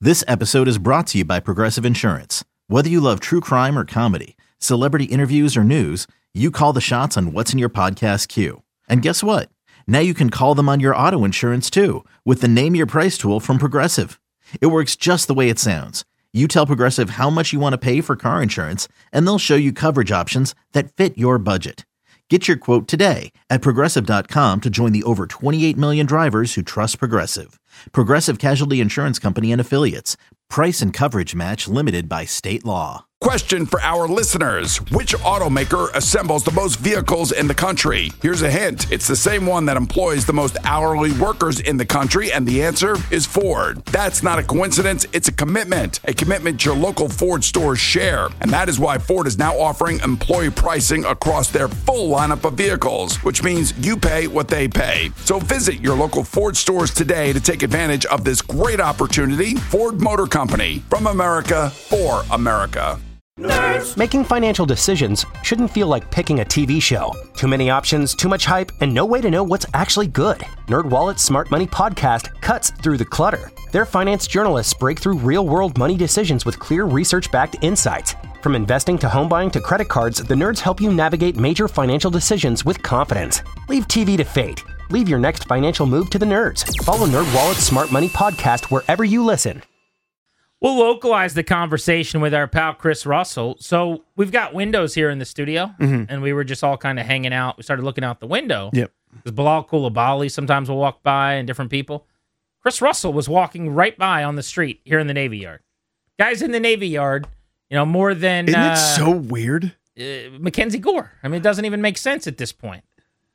This episode is brought to you by Progressive Insurance. Whether you love true crime or comedy, celebrity interviews or news, you call the shots on what's in your podcast queue. And guess what? Now you can call them on your auto insurance too with the Name Your Price tool from Progressive. It works just the way it sounds. You tell Progressive how much you want to pay for car insurance, and they'll show you coverage options that fit your budget. Get your quote today at Progressive.com to join the over 28 million drivers who trust Progressive. Progressive Casualty Insurance Company and Affiliates. Price and coverage match limited by state law. Question for our listeners. Which automaker assembles the most vehicles in the country? Here's a hint. It's the same one that employs the most hourly workers in the country, and the answer is Ford. That's not a coincidence. It's a commitment your local Ford stores share. And that is why Ford is now offering employee pricing across their full lineup of vehicles, which means you pay what they pay. So visit your local Ford stores today to take advantage of this great opportunity. Ford Motor Company, from America for America. Nerds. Making financial decisions shouldn't feel like picking a TV show. Too many options, too much hype, and no way to know what's actually good. NerdWallet's Smart Money Podcast cuts through the clutter. Their finance journalists break through real-world money decisions with clear research-backed insights. From investing to home buying to credit cards, the nerds help you navigate major financial decisions with confidence. Leave TV to fate. Leave your next financial move to the nerds. Follow NerdWallet's Smart Money Podcast wherever you listen. We'll localize the conversation with our pal Chris Russell. So we've got windows here in the studio, and we were just all kind of hanging out. We started looking out the window. Yep. Because Bilal Coulibaly sometimes will walk by and different people. Chris Russell was walking right by on the street here in the Navy Yard. Guys in the Navy Yard, more than... Isn't it so weird? Mackenzie Gore. I mean, it doesn't even make sense at this point.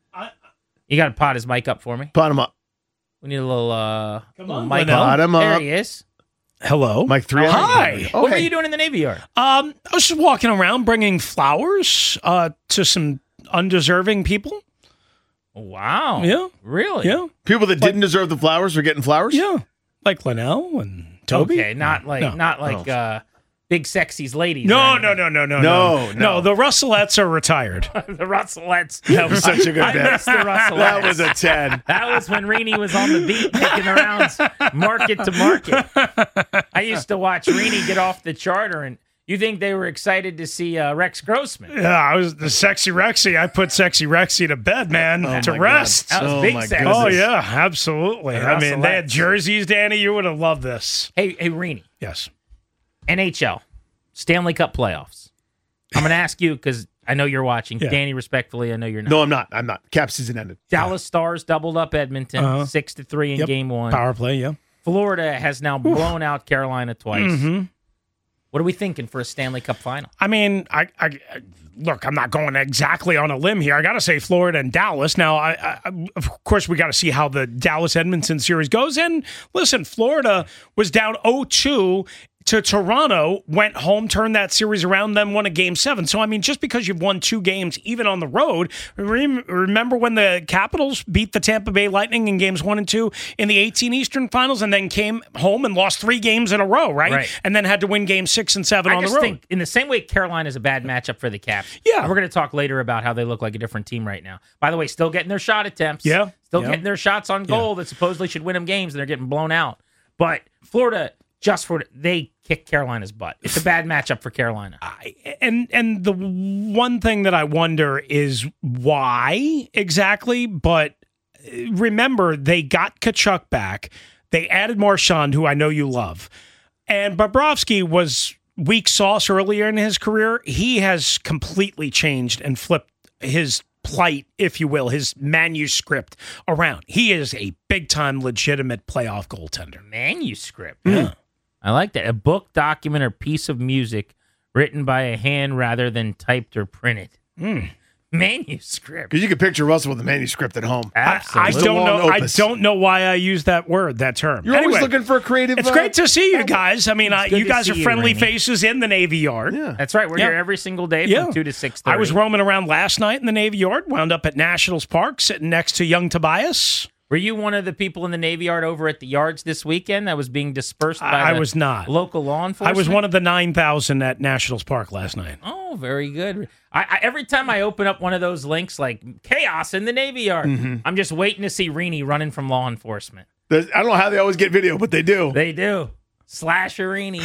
You got to pot his mic up for me. Pot him up. We need a little, mic. Pot him up. There he is. Hello. Mike 3. Hi. What were you doing in the Navy Yard? I was just walking around bringing flowers to some undeserving people. Wow. Yeah. Really? Yeah. People that didn't deserve the flowers were getting flowers? Yeah. Like Linnell and Toby. Okay, not like Big Sexy's ladies. No. No. The Russellettes are retired. The Russellettes. That was such a good I bet. missed the Russellettes. That was a 10. That was when Reenie was on the beat taking the rounds market to market. I used to watch Reenie get off the charter, and you think they were excited to see Rex Grossman. Yeah, I was the Sexy Rexy. I put Sexy Rexy to bed, man, to rest. That was big sex. Oh, yeah, absolutely. The I mean, they had Russellettes. jerseys, Danny. You would have loved this. Hey, Reenie. Yes. NHL, Stanley Cup playoffs. I'm going to ask you because I know you're watching. Yeah. Danny, respectfully, I know you're not. No, I'm not. Cap season ended. Dallas Stars doubled up Edmonton 6-3 in game one. Power play, yeah. Florida has now blown out Carolina twice. Mm-hmm. What are we thinking for a Stanley Cup final? I mean, I look, I'm not going exactly on a limb here. I got to say Florida and Dallas. Now, I of course, we got to see how the Dallas-Edmonton series goes. And listen, Florida was down 0-2 to Toronto, went home, turned that series around, then won a Game 7. So, I mean, just because you've won 2 games, even on the road, remember when the Capitals beat the Tampa Bay Lightning in Games 1 and 2 in the 18 Eastern Finals and then came home and lost 3 games in a row, right? And then had to win Games 6 and 7 on the road. I just think, in the same way Carolina is a bad matchup for the Caps, yeah. And we're going to talk later about how they look like a different team right now. By the way, still getting their shot attempts. Yeah. Still getting their shots on goal that supposedly should win them games, and they're getting blown out. But Florida... they kick Carolina's butt. It's a bad matchup for Carolina. And the one thing that I wonder is why exactly, but remember, they got Tkachuk back. They added Marchand, who I know you love. And Bobrovsky was weak sauce earlier in his career. He has completely changed and flipped his plight, if you will, his manuscript around. He is a big-time, legitimate playoff goaltender. Manuscript? Yeah. I like that. A book, document, or piece of music written by a hand rather than typed or printed. Manuscript. Because you can picture Russell with a manuscript at home. Absolutely. I don't know why I use that term. You're always looking for a creative... It's great to see you guys. I mean, you guys are friendly Rainey. faces in the Navy Yard. Yeah. That's right. We're here every single day from 2 to 6:30. I was roaming around last night in the Navy Yard, wound up at Nationals Park, sitting next to young Tobias. Were you one of the people in the Navy Yard over at the yards this weekend that was being dispersed by was not. Local law enforcement? I was one of the 9,000 at Nationals Park last night. Oh, very good. Every time I open up one of those links like chaos in the Navy Yard, I'm just waiting to see Reenie running from law enforcement. I don't know how they always get video, but they do. They do. Slasherini.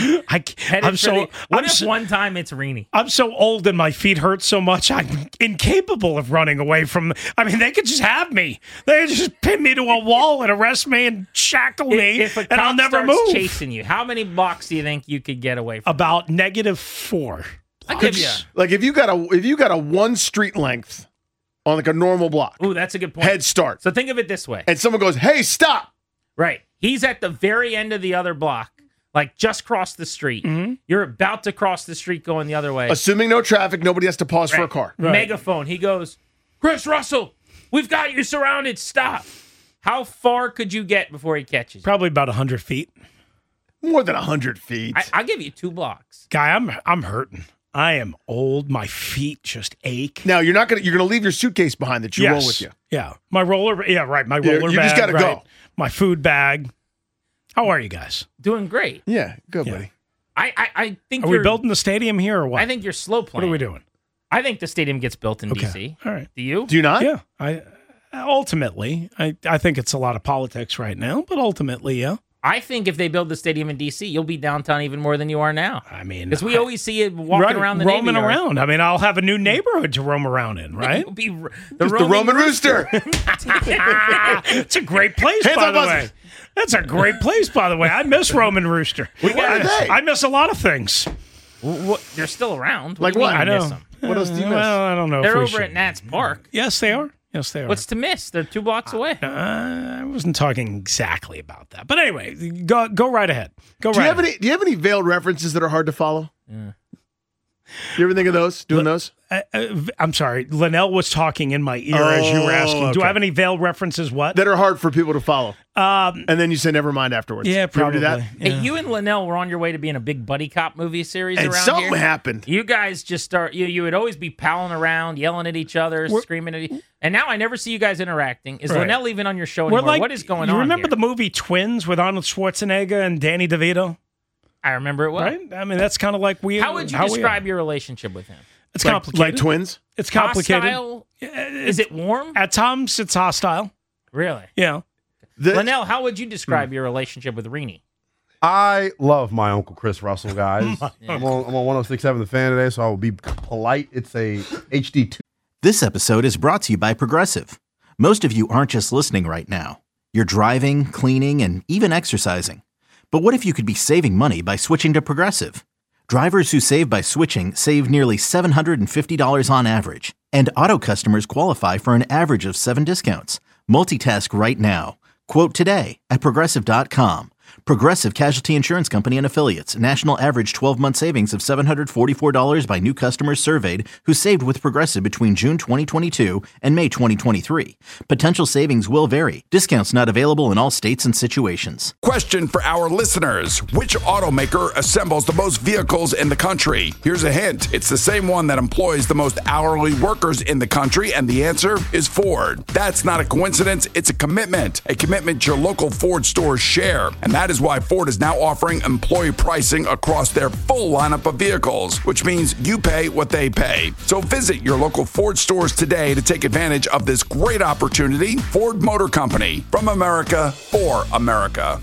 What if one time it's Rini? I'm so old and my feet hurt so much, I'm incapable of running away from. I mean, they could just have me. They could just pin me to a wall and arrest me and shackle me, If a and I'll cop never starts move. chasing you, how many blocks do you think you could get away from? About -4. I give you. Like if you got a one street length on like a normal block, Ooh, that's a good point. head start, So think of it this way. and someone goes, "Hey, stop!" Right. He's at the very end of the other block, like just crossed the street. You're about to cross the street going the other way. Assuming no traffic, nobody has to pause for a car. Megaphone. He goes, Chris Russell, we've got you surrounded. Stop. How far could you get before he catches you? Probably about 100 feet. More than 100 feet. I'll give you 2 blocks. Guy, I'm hurting. I am old. My feet just ache. Now you're gonna leave your suitcase behind that you roll with you. Yeah. My roller. Yeah, right. My roller bag. You just gotta go. My food bag. How are you guys? Doing great. Yeah, good buddy. I think Are we building the stadium here or what? I think you're slow What playing. are we doing? I think the stadium gets built in DC. All right. Do you? Do you not? Yeah. Ultimately, I think it's a lot of politics right now, but ultimately, yeah. I think if they build the stadium in DC, you'll be downtown even more than you are now. I mean, Because we always see you walking around the roaming Navy Yard. around. I mean, I'll have a new neighborhood to roam around in, right? You'll be The Roman Rooster. It's a great place, Hands by on the way. buzzers. That's a great place, by the way. I miss Roman Rooster. What are they? I miss a lot of things. They're still around. Like do you what? mean I you miss know. them? What else do you miss? Well, I don't know. They're if we over should. at Nats Park. Yes, they are. Yes, they are. What's to miss? They're 2 blocks away. I wasn't talking exactly about that, but anyway, go right ahead. Do you have any veiled references that are hard to follow? Yeah. You ever think of those? Doing those? I'm sorry. Linnell was talking in my ear as you were asking. Do I have any veiled references? What? That are hard for people to follow. And then you say never mind afterwards. Yeah, You ever probably. do that? Yeah. Hey, you and Linnell were on your way to being a big buddy cop movie series And around something here. happened. You guys just start. You would always be palling around, yelling at each other, screaming at each. And now I never see you guys interacting. Is Right. Linnell even on your show We're anymore? What is going on? You remember here? the movie Twins with Arnold Schwarzenegger and Danny DeVito? I remember it well. Right? I mean, that's kind of like we. How would you we are. describe your relationship with him? It's Like complicated. twins? It's complicated. Hostile? Is it warm? At times, it's hostile. Really? Yeah. Linnell, how would you describe your relationship with Rini? I love my Uncle Chris Russell, guys. I'm on 106.7 The Fan today, so I will be polite. It's a HD2. This episode is brought to you by Progressive. Most of you aren't just listening right now. You're driving, cleaning, and even exercising. But what if you could be saving money by switching to Progressive? Drivers who save by switching save nearly $750 on average, and auto customers qualify for an average of 7 discounts. Multitask right now. Quote today at Progressive.com. Progressive Casualty Insurance Company and Affiliates. National average 12-month savings of $744 by new customers surveyed who saved with Progressive between June 2022 and May 2023. Potential savings will vary. Discounts not available in all states and situations. Question for our listeners. Which automaker assembles the most vehicles in the country? Here's a hint. It's the same one that employs the most hourly workers in the country, and the answer is Ford. That's not a coincidence. It's a commitment your local Ford stores share. And that is why Ford is now offering employee pricing across their full lineup of vehicles, which means you pay what they pay. So visit your local Ford stores today to take advantage of this great opportunity. Ford Motor Company, from America for America.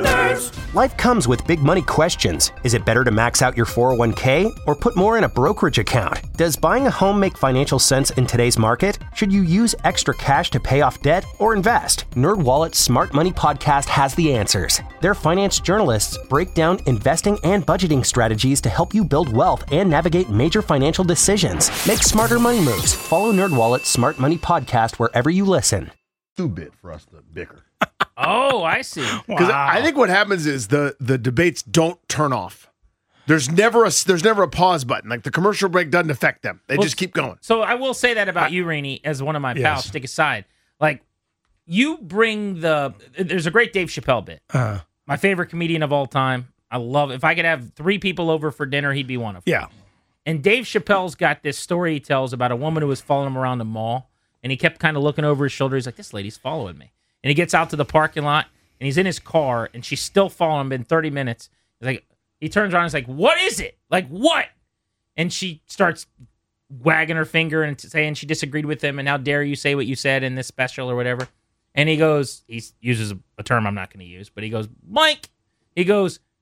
Life comes with big money questions. Is it better to max out your 401k or put more in a brokerage account? Does buying a home make financial sense in today's market? Should you use extra cash to pay off debt or invest? NerdWallet's Smart Money Podcast has the answers. Their finance journalists break down investing and budgeting strategies to help you build wealth and navigate major financial decisions. Make smarter money moves. Follow NerdWallet's Smart Money Podcast wherever you listen. Too bit for us to bicker. Oh, I see. Because I think what happens is the debates don't turn off. There's never a pause button. Like the commercial break doesn't affect them. They just keep going. So I will say that about you, Rini, as one of my pals. Stick aside, like you bring There's a great Dave Chappelle bit. My favorite comedian of all time. I love. If I could have 3 people over for dinner, he'd be one of them. Yeah. And Dave Chappelle's got this story he tells about a woman who was following him around the mall, and he kept kind of looking over his shoulder. He's like, "This lady's following me." And he gets out to the parking lot, and he's in his car, and she's still following him. Been 30 minutes. He's like, he turns around and he's like, "What is it? Like, what?" And she starts wagging her finger and saying she disagreed with him, and how dare you say what you said in this special or whatever. And he uses a term I'm not going to use, but he goes, "Mike," he goes,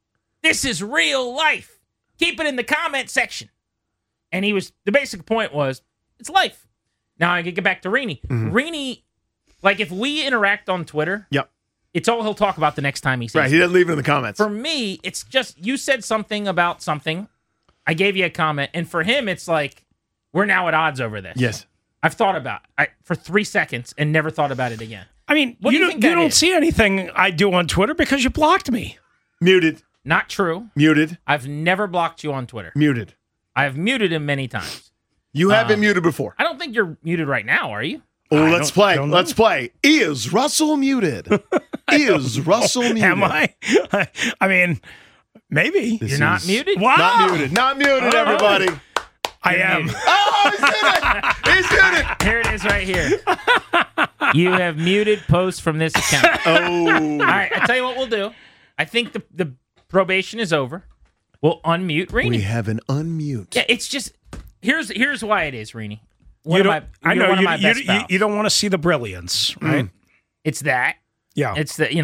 This is real life. Keep it in the comment section. And the basic point was, it's life. Now I can get back to Rini. Rini, like if we interact on Twitter, Yep. it's all he'll talk about the next time he sees Right. He doesn't leave it in the comments. For me, it's just you said something about something. I gave you a comment. And for him, it's like, we're now at odds over this. Yes. I've thought about it for 3 seconds and never thought about it again. I mean, What do you think that don't is? see anything I do on Twitter because you blocked me. Muted. Not true. Muted. I've never blocked you on Twitter. Muted. I have muted him many times. You have been muted before. I don't think you're muted right now, are you? Oh, I let's don't- play. I don't know. Let's play. Is Russell muted? Is Russell muted? Am I? I mean, maybe. You're not muted? Wow. Not muted. Not muted, everybody. I am. Oh, he's muted. He's muted. Here it is right here. You have muted posts from this account. Oh. All right, I tell you what we'll do. I think the probation is over. We'll unmute Rini. We have an unmute. Yeah, it's just here's why it is, Rini. You don't, I know one of you, my best you, pals. you don't want to see the brilliance, right? It's that. Yeah. It's the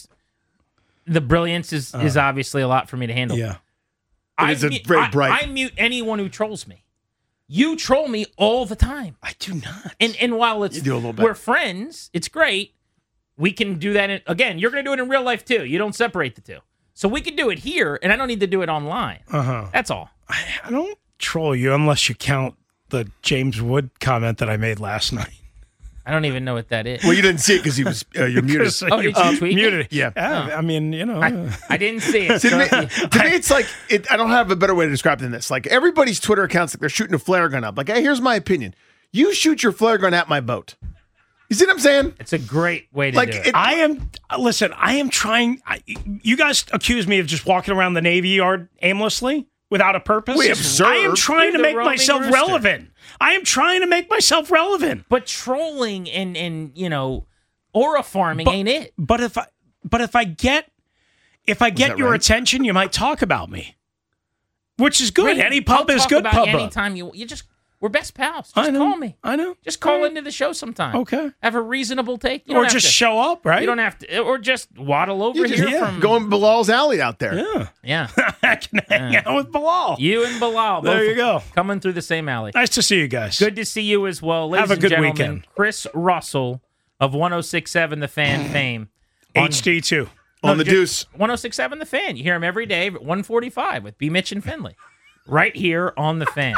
the brilliance is obviously a lot for me to handle. Yeah. I is very bright. I mute anyone who trolls me. You troll me all the time. I do not. And while it's You do a little bit. we're friends, it's great. We can do that again. You're going to do it in real life too. You don't separate the two. So we can do it here, and I don't need to do it online. That's all. I don't troll you unless you count the James Wood comment that I made last night. I don't even know what that is. Well, you didn't see it because he was you're muted. Oh, did you tweet it? Muted. Yeah. I mean, I didn't see it. To so me, if to me, it's like I don't have a better way to describe it than this. Like everybody's Twitter accounts, like they're shooting a flare gun up. Like, hey, here's my opinion. You shoot your flare gun at my boat. You see what I'm saying? it's a great way to Like do it. I am trying. You guys accuse me of just walking around the Navy Yard aimlessly without a purpose. We observe. I am trying to You're the make roaming myself rooster. relevant. I am trying to make myself relevant. But trolling and aura farming ain't it. But if I get that your right? attention, you might talk about me, which is good. Really, Any pub I'll is talk good about pub. you anytime you just. We're best pals. Just I know. call me. I know. Just call into the show sometime. Okay. Have a reasonable take. You Or don't have just to, show up, right? You don't have to, or just waddle over You just here from. going Bilal's alley out there. Yeah. Yeah, I can hang out with Bilal. you and Bilal. There both you go. Coming through the same alley. Nice to see you guys. Good to see you as well, ladies Have a and good gentlemen. weekend. Chris Russell of 106.7 The Fan fame. On HD2. On the deuce. 106.7 The Fan. You hear him every day at 1:45 with B. Mitch and Finley, right here on The Fan.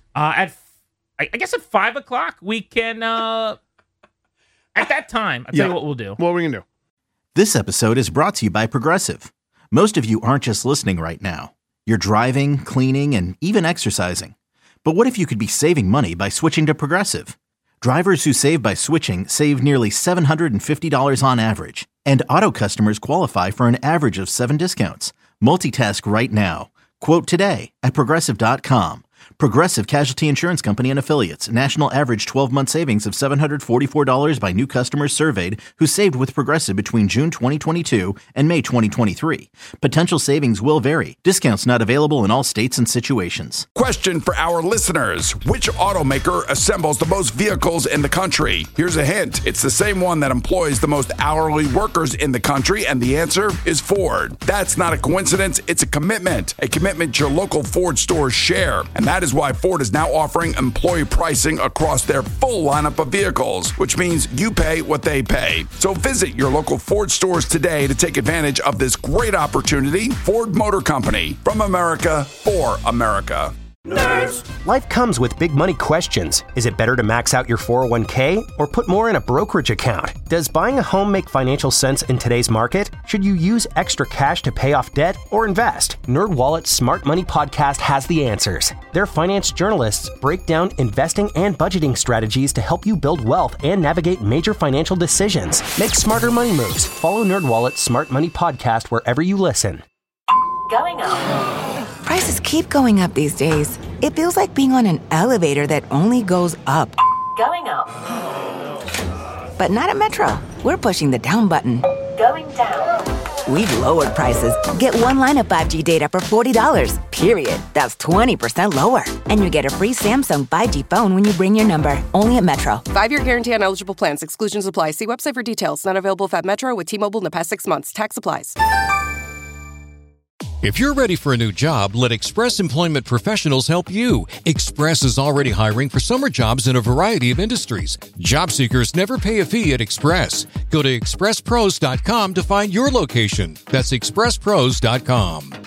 I guess at 5 o'clock we can. At that time, I'll tell you what we'll do. What are we gonna do? This episode is brought to you by Progressive. Most of you aren't just listening right now. You're driving, cleaning, and even exercising. But what if you could be saving money by switching to Progressive? Drivers who save by switching save nearly $750 on average. And auto customers qualify for an average of 7 discounts. Multitask right now. Quote today at Progressive.com. Progressive Casualty Insurance Company and Affiliates. National average 12-month savings of $744 by new customers surveyed who saved with Progressive between June 2022 and May 2023. Potential savings will vary. Discounts not available in all states and situations. Question for our listeners. Which automaker assembles the most vehicles in the country? Here's a hint. It's the same one that employs the most hourly workers in the country, and the answer is Ford. That's not a coincidence. It's a commitment your local Ford stores share. And that is why Ford is now offering employee pricing across their full lineup of vehicles, which means you pay what they pay. So visit your local Ford stores today to take advantage of this great opportunity. Ford Motor Company, from America for America. Life comes with big money questions. Is it better to max out your 401k or put more in a brokerage account? Does buying a home make financial sense in today's market? Should you use extra cash to pay off debt or invest? NerdWallet's Smart Money Podcast has the answers. Their finance journalists break down investing and budgeting strategies to help you build wealth and navigate major financial decisions. Make smarter money moves. Follow NerdWallet's Smart Money Podcast wherever you listen. Going up. Prices keep going up these days. It feels like being on an elevator that only goes up. Going up. But not at Metro. We're pushing the down button. Going down. We've lowered prices. Get one line of 5G data for $40, period. That's 20% lower. And you get a free Samsung 5G phone when you bring your number. Only at Metro. 5-year guarantee on eligible plans. Exclusions apply. See website for details. Not available if at Metro with T-Mobile in the past 6 months. Tax applies. If you're ready for a new job, let Express Employment Professionals help you. Express is already hiring for summer jobs in a variety of industries. Job seekers never pay a fee at Express. Go to expresspros.com to find your location. That's expresspros.com.